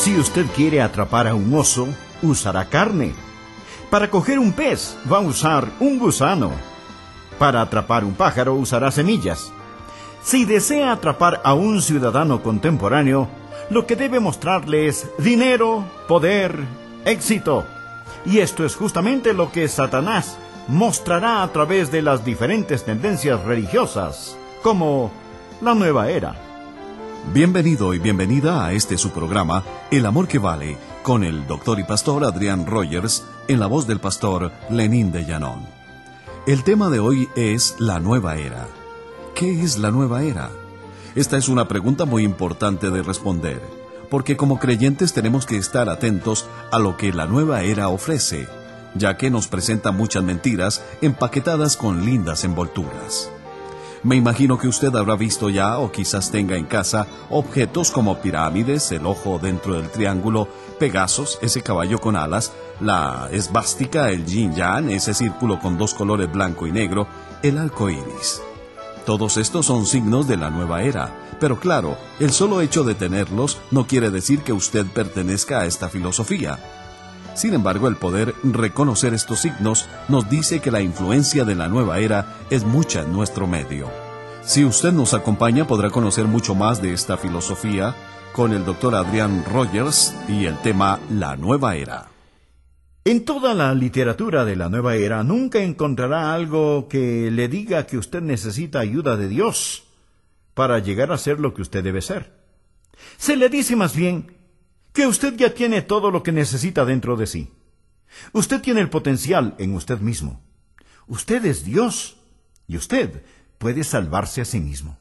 Si usted quiere atrapar a un oso, usará carne. Para coger un pez, va a usar un gusano. Para atrapar un pájaro, usará semillas. Si desea atrapar a un ciudadano contemporáneo, lo que debe mostrarle es dinero, poder, éxito. Y esto es justamente lo que Satanás mostrará a través de las diferentes tendencias religiosas, como la nueva era. Bienvenido y bienvenida a este su programa, El Amor que Vale, con el doctor y pastor Adrián Rogers, en la voz del pastor Lenín de Llanón. El tema de hoy es la nueva era. ¿Qué es la nueva era? Esta es una pregunta muy importante de responder, porque como creyentes tenemos que estar atentos a lo que la nueva era ofrece, ya que nos presenta muchas mentiras empaquetadas con lindas envolturas. Me imagino que usted habrá visto ya, o quizás tenga en casa, objetos como pirámides, el ojo dentro del triángulo, Pegasos, ese caballo con alas, la esvástica, el yin-yang, ese círculo con dos colores blanco y negro, el arco iris. Todos estos son signos de la nueva era, pero claro, el solo hecho de tenerlos no quiere decir que usted pertenezca a esta filosofía. Sin embargo, el poder reconocer estos signos nos dice que la influencia de la nueva era es mucha en nuestro medio. Si usted nos acompaña, podrá conocer mucho más de esta filosofía con el Dr. Adrián Rogers y el tema La Nueva Era. En toda la literatura de la nueva era nunca encontrará algo que le diga que usted necesita ayuda de Dios para llegar a ser lo que usted debe ser. Se le dice más bien que usted ya tiene todo lo que necesita dentro de sí. Usted tiene el potencial en usted mismo. Usted es Dios y usted puede salvarse a sí mismo.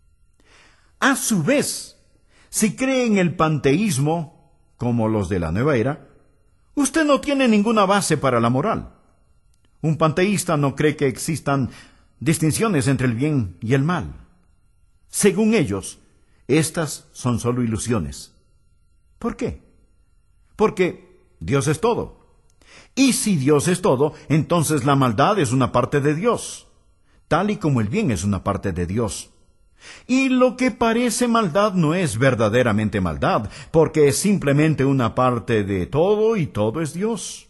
A su vez, si cree en el panteísmo, como los de la nueva era, usted no tiene ninguna base para la moral. Un panteísta no cree que existan distinciones entre el bien y el mal. Según ellos, estas son solo ilusiones. ¿Por qué? Porque Dios es todo. Y si Dios es todo, entonces la maldad es una parte de Dios, tal y como el bien es una parte de Dios. Y lo que parece maldad no es verdaderamente maldad, porque es simplemente una parte de todo y todo es Dios.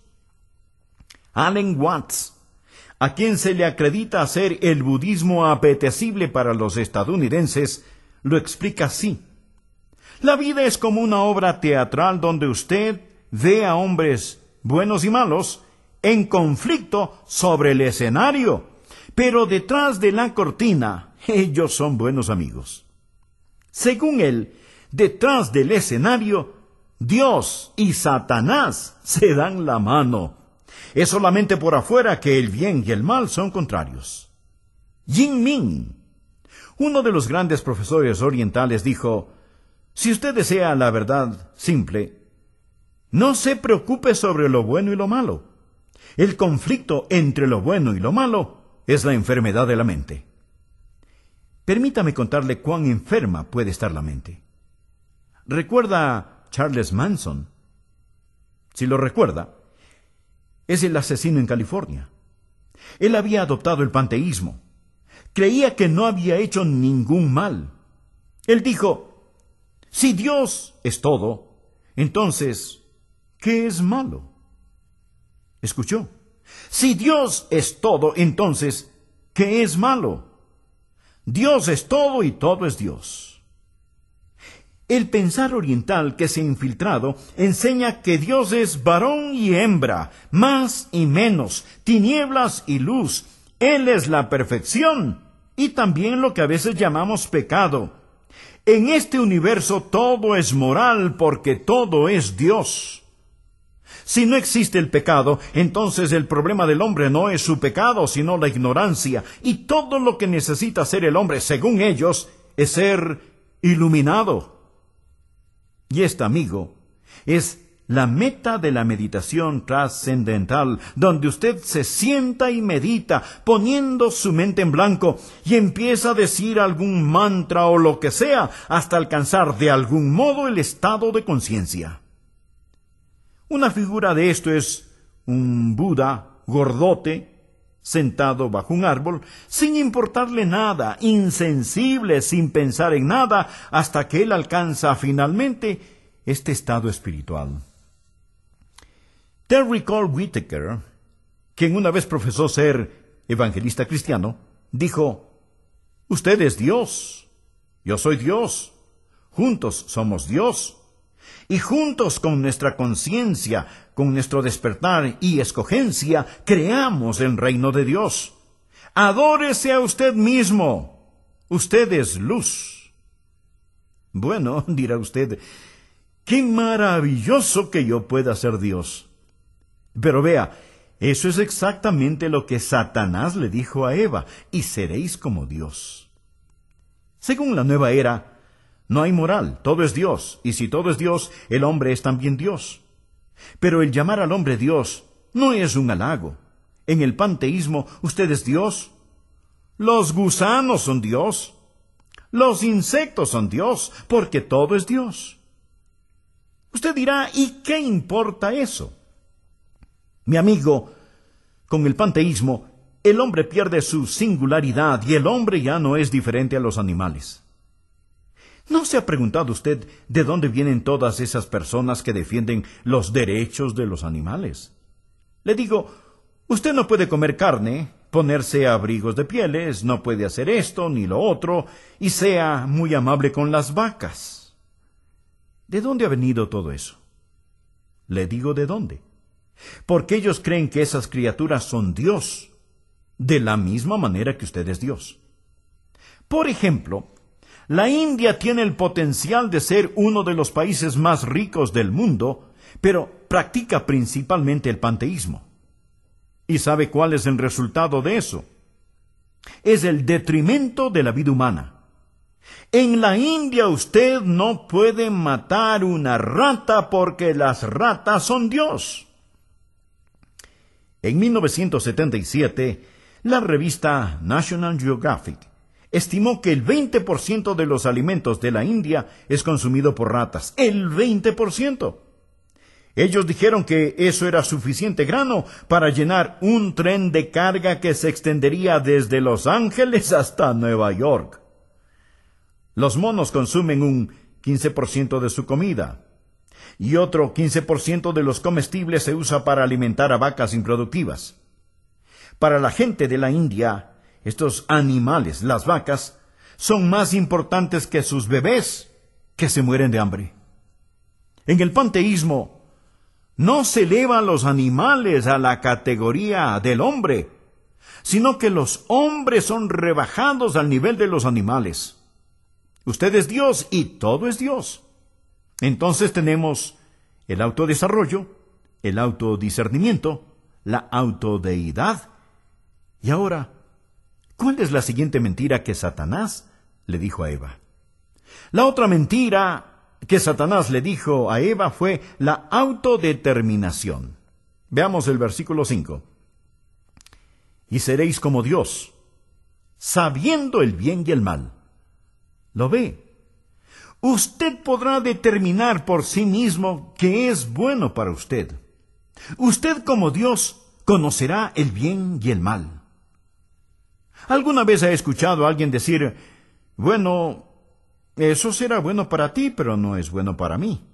Alan Watts, a quien se le acredita hacer el budismo apetecible para los estadounidenses, lo explica así. La vida es como una obra teatral donde usted ve a hombres buenos y malos en conflicto sobre el escenario, pero detrás de la cortina ellos son buenos amigos. Según él, detrás del escenario, Dios y Satanás se dan la mano. Es solamente por afuera que el bien y el mal son contrarios. Jin Min, uno de los grandes profesores orientales, dijo: si usted desea la verdad simple, no se preocupe sobre lo bueno y lo malo. El conflicto entre lo bueno y lo malo es la enfermedad de la mente. Permítame contarle cuán enferma puede estar la mente. ¿Recuerda a Charles Manson? Si lo recuerda, es el asesino en California. Él había adoptado el panteísmo. Creía que no había hecho ningún mal. Él dijo: si Dios es todo, entonces, ¿qué es malo? ¿Escuchó? Si Dios es todo, entonces, ¿qué es malo? Dios es todo y todo es Dios. El pensar oriental que se ha infiltrado enseña que Dios es varón y hembra, más y menos, tinieblas y luz. Él es la perfección y también lo que a veces llamamos pecado. En este universo todo es moral porque todo es Dios. Si no existe el pecado, entonces el problema del hombre no es su pecado, sino la ignorancia. Y todo lo que necesita hacer el hombre, según ellos, es ser iluminado. Y esta, amigo, es la meta de la meditación trascendental, donde usted se sienta y medita, poniendo su mente en blanco, y empieza a decir algún mantra o lo que sea, hasta alcanzar de algún modo el estado de conciencia. Una figura de esto es un Buda gordote, sentado bajo un árbol, sin importarle nada, insensible, sin pensar en nada, hasta que él alcanza finalmente este estado espiritual. Terry Cole Whittaker, quien una vez profesó ser evangelista cristiano, dijo: «Usted es Dios, yo soy Dios, juntos somos Dios, y juntos con nuestra conciencia, con nuestro despertar y escogencia, creamos el reino de Dios. Adórese a usted mismo, usted es luz». Bueno, dirá usted, qué maravilloso que yo pueda ser Dios. Pero vea, eso es exactamente lo que Satanás le dijo a Eva: y seréis como Dios. Según la nueva era, no hay moral, todo es Dios, y si todo es Dios, el hombre es también Dios. Pero el llamar al hombre Dios no es un halago. En el panteísmo, usted es Dios. Los gusanos son Dios. Los insectos son Dios, porque todo es Dios. Usted dirá, ¿y qué importa eso? Mi amigo, con el panteísmo, el hombre pierde su singularidad y el hombre ya no es diferente a los animales. ¿No se ha preguntado usted de dónde vienen todas esas personas que defienden los derechos de los animales? Le digo, usted no puede comer carne, ponerse abrigos de pieles, no puede hacer esto ni lo otro, y sea muy amable con las vacas. ¿De dónde ha venido todo eso? Le digo de dónde. Porque ellos creen que esas criaturas son Dios, de la misma manera que usted es Dios. Por ejemplo, la India tiene el potencial de ser uno de los países más ricos del mundo, pero practica principalmente el panteísmo. ¿Y sabe cuál es el resultado de eso? Es el detrimento de la vida humana. En la India usted no puede matar una rata porque las ratas son Dios. En 1977, la revista National Geographic estimó que el 20% de los alimentos de la India es consumido por ratas. ¡El 20%! Ellos dijeron que eso era suficiente grano para llenar un tren de carga que se extendería desde Los Ángeles hasta Nueva York. Los monos consumen un 15% de su comida, y otro 15% de los comestibles se usa para alimentar a vacas improductivas. Para la gente de la India, estos animales, las vacas, son más importantes que sus bebés, que se mueren de hambre. En el panteísmo, no se eleva a los animales a la categoría del hombre, sino que los hombres son rebajados al nivel de los animales. Usted es Dios y todo es Dios. Entonces tenemos el autodesarrollo, el autodiscernimiento, la autodeidad. Y ahora, ¿cuál es la siguiente mentira que Satanás le dijo a Eva? La otra mentira que Satanás le dijo a Eva fue la autodeterminación. Veamos el versículo 5. Y seréis como Dios, sabiendo el bien y el mal. ¿Lo ve? Usted podrá determinar por sí mismo qué es bueno para usted. Usted como Dios conocerá el bien y el mal. ¿Alguna vez ha escuchado a alguien decir, bueno, eso será bueno para ti, pero no es bueno para mí?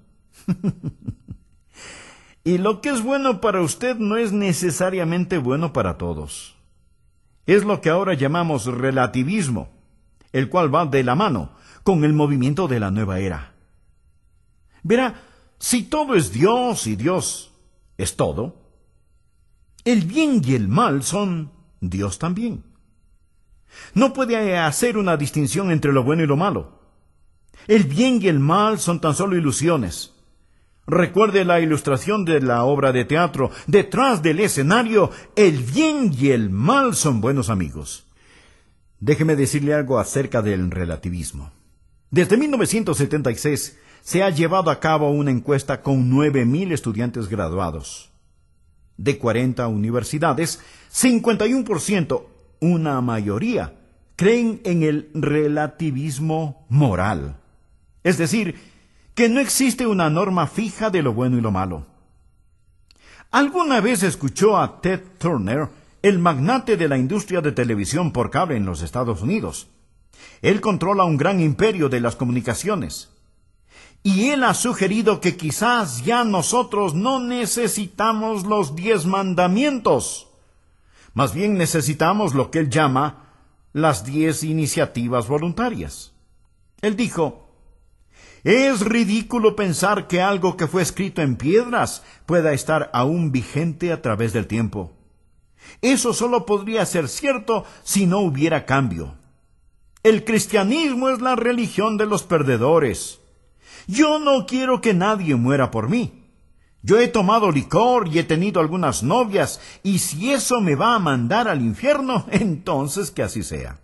Y lo que es bueno para usted no es necesariamente bueno para todos. Es lo que ahora llamamos relativismo, el cual va de la mano con el movimiento de la nueva era. Verá, si todo es Dios y Dios es todo, el bien y el mal son Dios también. No puede hacer una distinción entre lo bueno y lo malo. El bien y el mal son tan solo ilusiones. Recuerde la ilustración de la obra de teatro. Detrás del escenario, el bien y el mal son buenos amigos. Déjeme decirle algo acerca del relativismo. Desde 1976 se ha llevado a cabo una encuesta con 9,000 estudiantes graduados. De 40 universidades, 51%, una mayoría, creen en el relativismo moral. Es decir, que no existe una norma fija de lo bueno y lo malo. ¿Alguna vez escuchó a Ted Turner, el magnate de la industria de televisión por cable en los Estados Unidos? Él controla un gran imperio de las comunicaciones. Y él ha sugerido que quizás ya nosotros no necesitamos los 10 mandamientos. Más bien necesitamos lo que él llama las 10 iniciativas voluntarias. Él dijo: es ridículo pensar que algo que fue escrito en piedras pueda estar aún vigente a través del tiempo. Eso solo podría ser cierto si no hubiera cambio. El cristianismo es la religión de los perdedores. Yo no quiero que nadie muera por mí. Yo he tomado licor y he tenido algunas novias, y si eso me va a mandar al infierno, entonces que así sea.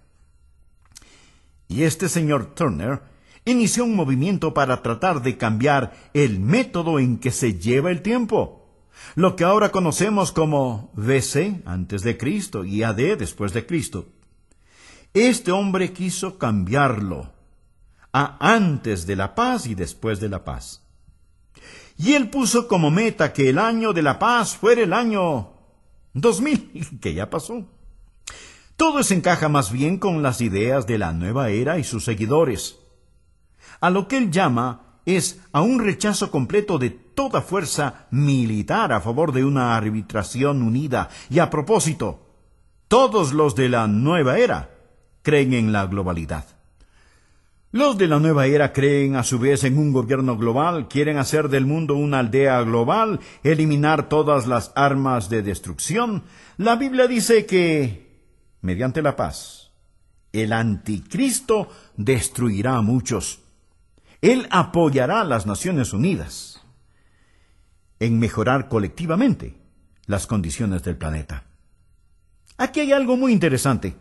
Y este señor Turner inició un movimiento para tratar de cambiar el método en que se lleva el tiempo, lo que ahora conocemos como BC antes de Cristo y AD después de Cristo. Este hombre quiso cambiarlo a antes de la paz y después de la paz. Y él puso como meta que el año de la paz fuera el año 2000, que ya pasó. Todo eso encaja más bien con las ideas de la nueva era y sus seguidores. A lo que él llama es a un rechazo completo de toda fuerza militar a favor de una arbitración unida. Y a propósito, todos los de la nueva era creen en la globalidad. Los de la nueva era creen a su vez en un gobierno global, quieren hacer del mundo una aldea global, eliminar todas las armas de destrucción. La Biblia dice que, mediante la paz, el anticristo destruirá a muchos. Él apoyará a las Naciones Unidas en mejorar colectivamente las condiciones del planeta. Aquí hay algo muy interesante.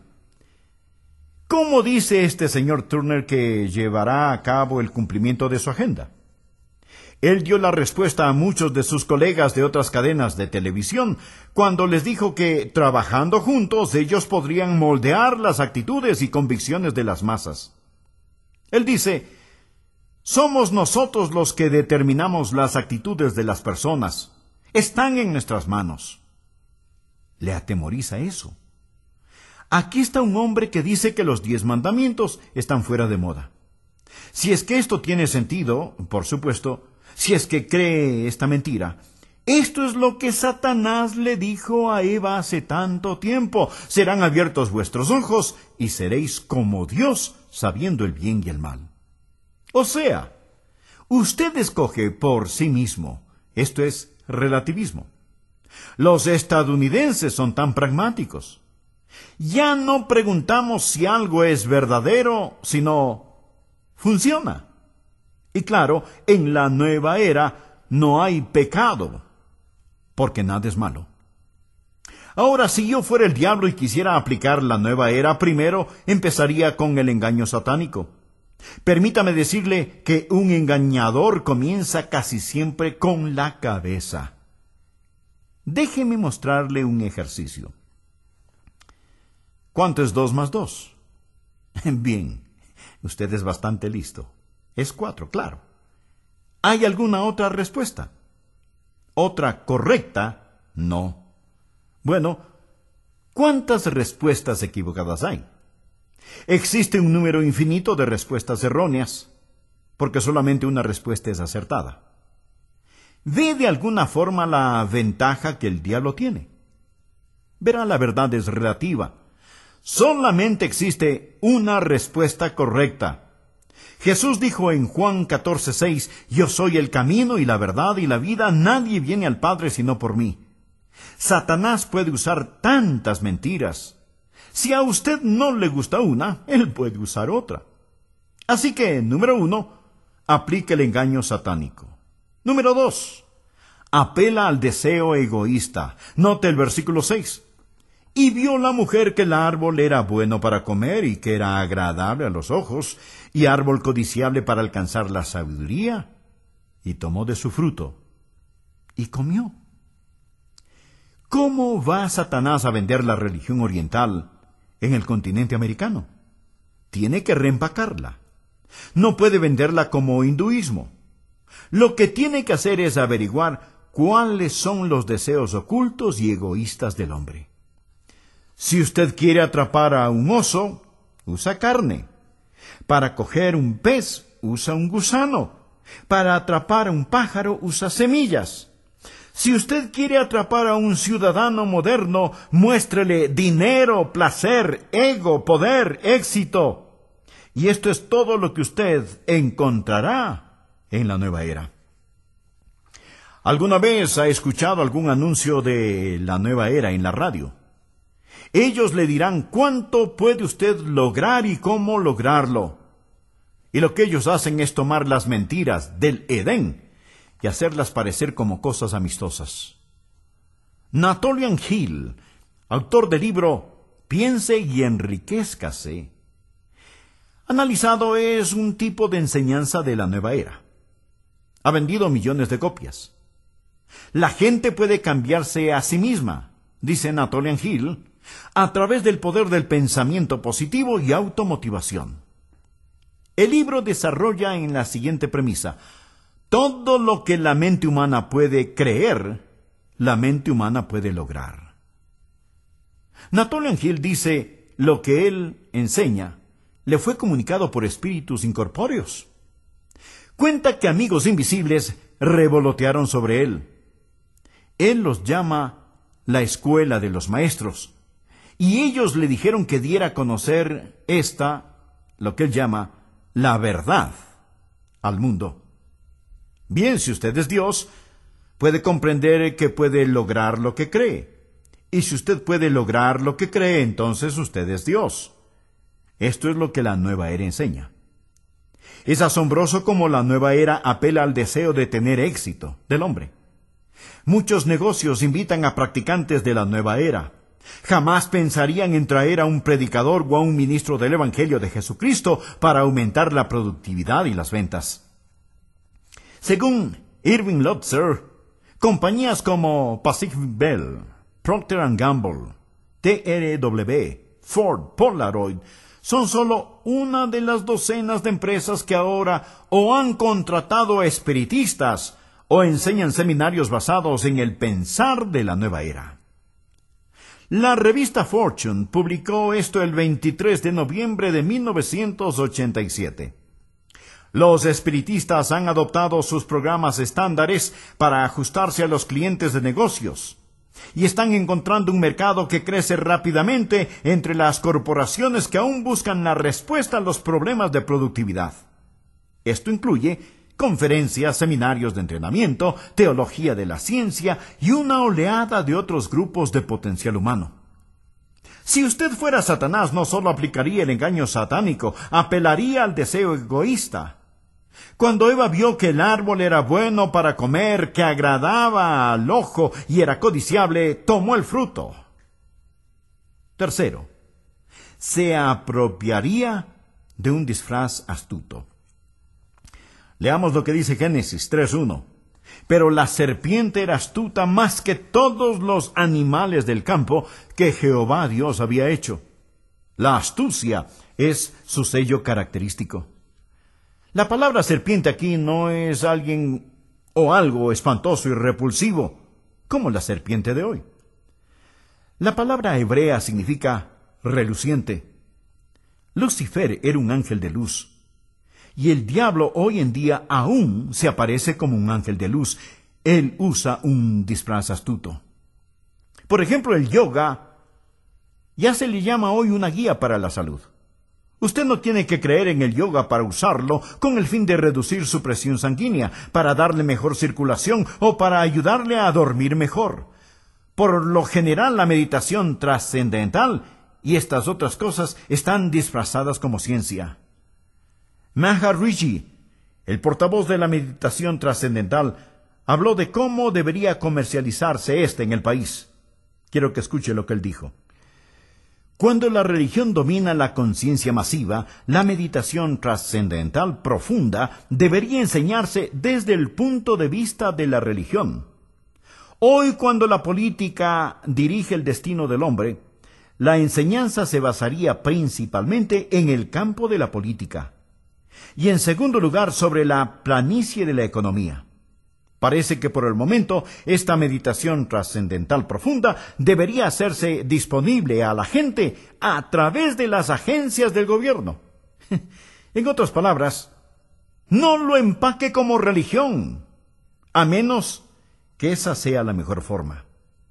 ¿Cómo dice este señor Turner que llevará a cabo el cumplimiento de su agenda? Él dio la respuesta a muchos de sus colegas de otras cadenas de televisión cuando les dijo que, trabajando juntos, ellos podrían moldear las actitudes y convicciones de las masas. Él dice: somos nosotros los que determinamos las actitudes de las personas. Están en nuestras manos. ¿Le atemoriza eso? Aquí está un hombre que dice que los 10 mandamientos están fuera de moda. Si es que esto tiene sentido, por supuesto, si es que cree esta mentira, esto es lo que Satanás le dijo a Eva hace tanto tiempo: serán abiertos vuestros ojos y seréis como Dios, sabiendo el bien y el mal. O sea, usted escoge por sí mismo. Esto es relativismo. Los estadounidenses son tan pragmáticos. Ya no preguntamos si algo es verdadero, sino funciona. Y claro, en la nueva era no hay pecado, porque nada es malo. Ahora, si yo fuera el diablo y quisiera aplicar la nueva era, primero empezaría con el engaño satánico. Permítame decirle que un engañador comienza casi siempre con la cabeza. Déjeme mostrarle un ejercicio. ¿Cuánto es 2 más 2? Bien, usted es bastante listo. Es 4, claro. ¿Hay alguna otra respuesta? ¿Otra correcta? No. Bueno, ¿cuántas respuestas equivocadas hay? Existe un número infinito de respuestas erróneas, porque solamente una respuesta es acertada. ¿Ve de alguna forma la ventaja que el diablo tiene? Verá, la verdad es relativa. Solamente existe una respuesta correcta. Jesús dijo en Juan 14:6, yo soy el camino y la verdad y la vida, nadie viene al Padre sino por mí. Satanás puede usar tantas mentiras. Si a usted no le gusta una, él puede usar otra. Así que, número 1, aplique el engaño satánico. Número 2, apela al deseo egoísta. Note el versículo 6. Y vio la mujer que el árbol era bueno para comer y que era agradable a los ojos, y árbol codiciable para alcanzar la sabiduría, y tomó de su fruto, y comió. ¿Cómo va Satanás a vender la religión oriental en el continente americano? Tiene que reempacarla. No puede venderla como hinduismo. Lo que tiene que hacer es averiguar cuáles son los deseos ocultos y egoístas del hombre. Si usted quiere atrapar a un oso, usa carne. Para coger un pez, usa un gusano. Para atrapar a un pájaro usa semillas. Si usted quiere atrapar a un ciudadano moderno, muéstrele dinero, placer, ego, poder, éxito. Y esto es todo lo que usted encontrará en la nueva era. ¿Alguna vez ha escuchado algún anuncio de la nueva era en la radio? Ellos le dirán cuánto puede usted lograr y cómo lograrlo. Y lo que ellos hacen es tomar las mentiras del Edén y hacerlas parecer como cosas amistosas. Napoleon Hill, autor del libro Piense y enriquézcase, analizado es un tipo de enseñanza de la nueva era. Ha vendido millones de copias. La gente puede cambiarse a sí misma, dice Napoleon Hill, a través del poder del pensamiento positivo y automotivación. El libro desarrolla en la siguiente premisa: todo lo que la mente humana puede creer, la mente humana puede lograr. Napoleon Hill dice, lo que él enseña le fue comunicado por espíritus incorpóreos. Cuenta que amigos invisibles revolotearon sobre él. Él los llama la escuela de los maestros, y ellos le dijeron que diera a conocer lo que él llama la verdad al mundo. Bien, si usted es Dios, puede comprender que puede lograr lo que cree. Y si usted puede lograr lo que cree, entonces usted es Dios. Esto es lo que la nueva era enseña. Es asombroso cómo la nueva era apela al deseo de tener éxito del hombre. Muchos negocios invitan a practicantes de la nueva era. Jamás pensarían en traer a un predicador o a un ministro del Evangelio de Jesucristo para aumentar la productividad y las ventas. Según Irving Lotzer, compañías como Pacific Bell, Procter & Gamble, TRW, Ford, Polaroid, son solo una de las docenas de empresas que ahora o han contratado a espiritistas o enseñan seminarios basados en el pensar de la nueva era. La revista Fortune publicó esto el 23 de noviembre de 1987. Los espiritistas han adoptado sus programas estándares para ajustarse a los clientes de negocios y están encontrando un mercado que crece rápidamente entre las corporaciones que aún buscan la respuesta a los problemas de productividad. Esto incluye conferencias, seminarios de entrenamiento, teología de la ciencia y una oleada de otros grupos de potencial humano. Si usted fuera Satanás, no solo aplicaría el engaño satánico, apelaría al deseo egoísta. Cuando Eva vio que el árbol era bueno para comer, que agradaba al ojo y era codiciable, tomó el fruto. Tercero, se apropiaría de un disfraz astuto. Leamos lo que dice Génesis 3:1. Pero la serpiente era astuta más que todos los animales del campo que Jehová Dios había hecho. La astucia es su sello característico. La palabra serpiente aquí no es alguien o algo espantoso y repulsivo, como la serpiente de hoy. La palabra hebrea significa reluciente. Lucifer era un ángel de luz. Y el diablo hoy en día aún se aparece como un ángel de luz. Él usa un disfraz astuto. Por ejemplo, el yoga ya se le llama hoy una guía para la salud. Usted no tiene que creer en el yoga para usarlo con el fin de reducir su presión sanguínea, para darle mejor circulación o para ayudarle a dormir mejor. Por lo general, la meditación trascendental y estas otras cosas están disfrazadas como ciencia. Maharishi, el portavoz de la meditación trascendental, habló de cómo debería comercializarse en el país. Quiero que escuche lo que él dijo. Cuando la religión domina la conciencia masiva, la meditación trascendental profunda debería enseñarse desde el punto de vista de la religión. Hoy, cuando la política dirige el destino del hombre, la enseñanza se basaría principalmente en el campo de la política. Y en segundo lugar, sobre la planicie de la economía. Parece que por el momento esta meditación trascendental profunda debería hacerse disponible a la gente a través de las agencias del gobierno. En otras palabras, No lo empaque como religión, a menos que esa sea la mejor forma.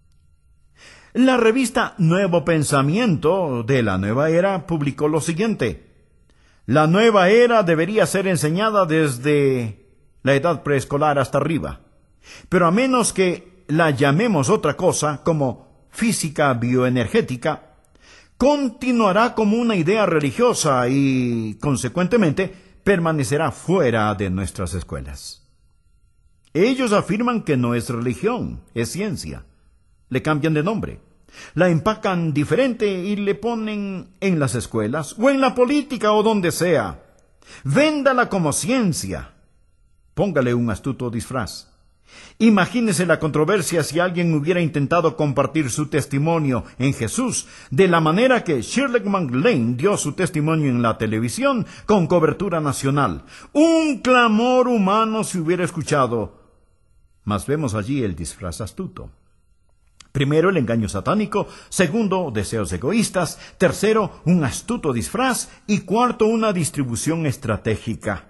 La revista Nuevo Pensamiento de la Nueva Era publicó lo siguiente: la nueva era debería ser enseñada desde la edad preescolar hasta arriba, pero a menos que la llamemos otra cosa, como física bioenergética, continuará como una idea religiosa y, consecuentemente, permanecerá fuera de nuestras escuelas. Ellos afirman que no es religión, es ciencia. Le cambian de nombre, la empacan diferente y le ponen en las escuelas o en la política o donde sea. Véndala como ciencia. Póngale un astuto disfraz. Imagínese la controversia si alguien hubiera intentado compartir su testimonio en Jesús de la manera que Shirley MacLaine dio su testimonio en la televisión con cobertura nacional. Un clamor humano se hubiera escuchado. Mas vemos allí el disfraz astuto. Primero, el engaño satánico. Segundo, deseos egoístas. Tercero, un astuto disfraz. Y cuarto, una distribución estratégica.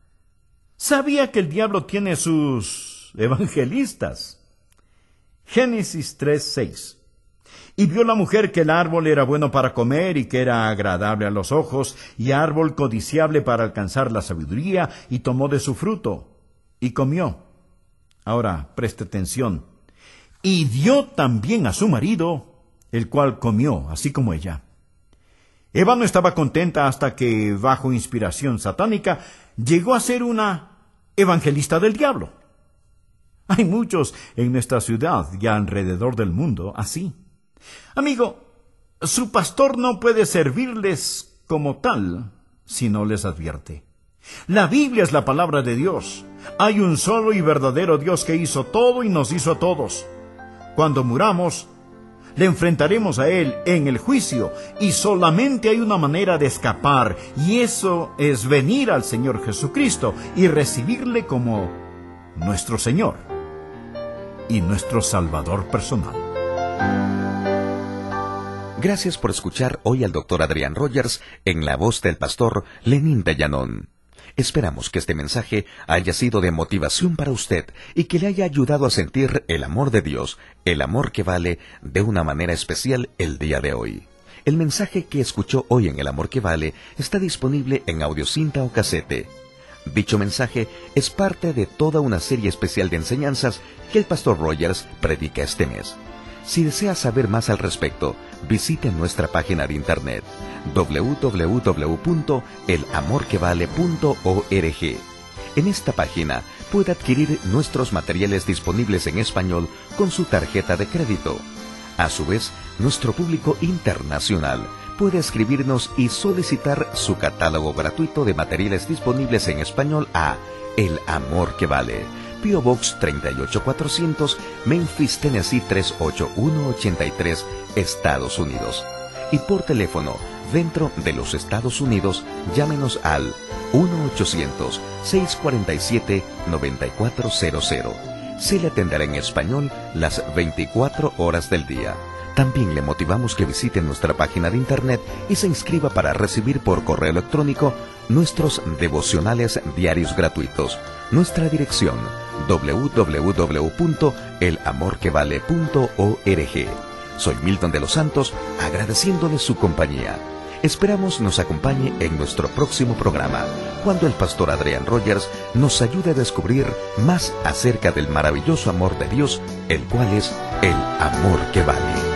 ¿Sabía que el diablo tiene sus evangelistas? Génesis 3:6. Y vio la mujer que el árbol era bueno para comer y que era agradable a los ojos, y árbol codiciable para alcanzar la sabiduría, y tomó de su fruto, y comió. Ahora, preste atención. Y dio también a su marido, el cual comió, así como ella. Eva no estaba contenta hasta que, bajo inspiración satánica, llegó a ser una evangelista del diablo. Hay muchos en nuestra ciudad y alrededor del mundo así. Amigo, su pastor no puede servirles como tal si no les advierte. La Biblia es la palabra de Dios. Hay un solo y verdadero Dios que hizo todo y nos hizo a todos. Cuando muramos, le enfrentaremos a Él en el juicio, y solamente hay una manera de escapar, y eso es venir al Señor Jesucristo y recibirle como nuestro Señor y nuestro Salvador personal. Gracias por escuchar hoy al Dr. Adrián Rogers en la voz del pastor Lenín de Llanón. Esperamos que este mensaje haya sido de motivación para usted y que le haya ayudado a sentir el amor de Dios, el amor que vale, de una manera especial el día de hoy. El mensaje que escuchó hoy en El Amor que Vale está disponible en audiocinta o casete. Dicho mensaje es parte de toda una serie especial de enseñanzas que el pastor Rogers predica este mes. Si desea saber más al respecto, visite nuestra página de internet www.elamorquevale.org. En esta página puede adquirir nuestros materiales disponibles en español con su tarjeta de crédito. A su vez, nuestro público internacional puede escribirnos y solicitar su catálogo gratuito de materiales disponibles en español a El Amor que Vale, P.O. Box 38400, Memphis, Tennessee 38183, Estados Unidos. Y por teléfono, dentro de los Estados Unidos, llámenos al 1-800-647-9400. Se le atenderá en español las 24 horas del día. También le motivamos que visite nuestra página de internet y se inscriba para recibir por correo electrónico nuestros devocionales diarios gratuitos. Nuestra dirección: www.elamorquevale.org. Soy Milton de los Santos, agradeciéndole su compañía. Esperamos nos acompañe en nuestro próximo programa, cuando el pastor Adrián Rogers nos ayude a descubrir más acerca del maravilloso amor de Dios, el cual es el amor que vale.